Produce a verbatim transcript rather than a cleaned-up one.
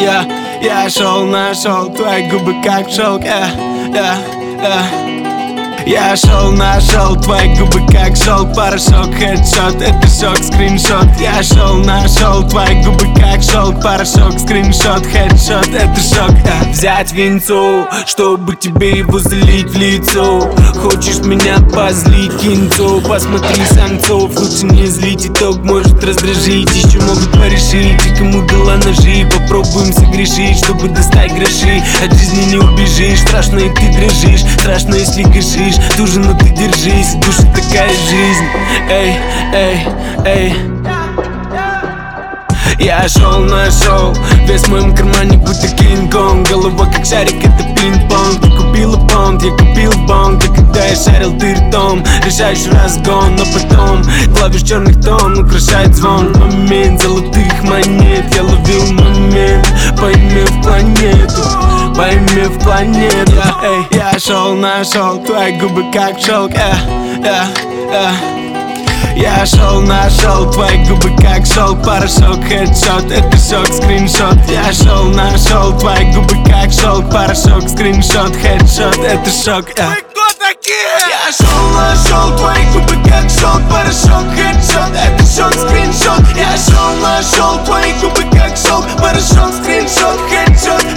Я, я шел, нашел твои губы как шелк, yeah, yeah, yeah. Я шел, нашел твои губы как шелк, порошок, хедшот, это шок, скриншот. Я шел, нашел твои губы как шелк, порошок, скриншот, хедшот, это шок. Yeah. Взять винцу, чтобы тебе его залить в лицо. Хочешь меня позлить, кинцу, посмотри самцов, лучше не злить, итог может раздражить. Еще могут порешить, и кому дала ножи, попробуем согрешить, чтобы достать гроши. От жизни не убежишь, страшно и ты дрожишь, страшно если грешишь. Туже, но ты держись, душа такая жизнь. Эй, эй, эй. Я шел, нашел, вес в моем кармане будто Кинг-Конг. Голова как шарик, это пинг-понг. Ты купила понт, я купил бонг. А когда я шарил, ты ртом решаешь разгон, но потом клавиш черных тон украшает звон. Момент золотых монет, я ловил момент, поймев планету, поймев планету. Я, эй, я шел, нашел твои губы как шелк, yeah, yeah, yeah. Я шел, нашел твои губы как шелк, порошок, хедшот, это шок, скриншот. Я шел, нашел твои губы как шелк, порошок, скриншот, хедшот, это шок. Вы кто такие? Я шел, нашел твои губы как шелк, порошок, хедшот, это шок, скриншот. Я шел, нашел твои губы как шелк, порошок, скриншот, хедшот.